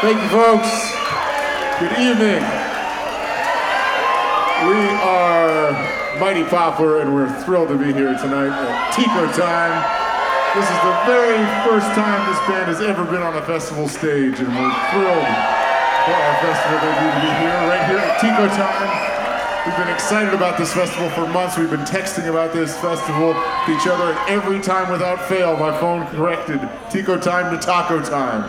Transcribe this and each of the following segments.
Thank you, folks. Good evening. We are Mighty Poplar, and we're thrilled to be here tonight at Tico Time. This is the very first time this band has ever been on a festival stage, and we're thrilled for our festival debut to be here, right here at Tico Time. We've been excited about this festival for months. We've been texting about this festival to each other, and every time without fail, my phone corrected Tico Time to Taco Time.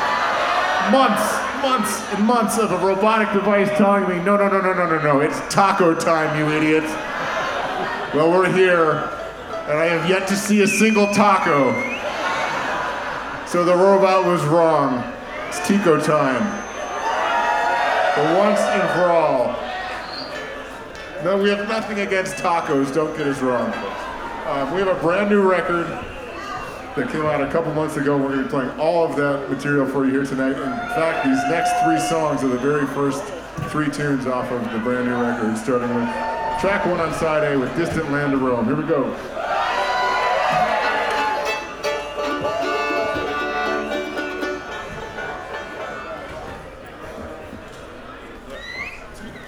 Months and months of a robotic device telling me, no, it's taco time, you idiots. Well, we're here, and I have yet to see a single taco. So the robot was wrong. It's Tico time. For once and for all. No, we have nothing against tacos, don't get us wrong. We have a brand new record that came out a couple months ago. We're going to be playing all of that material for you here tonight. In fact, these next 3 songs are the very first 3 tunes off of the brand new record, starting with track 1 on side A with Distant Land to Roam. Here we go.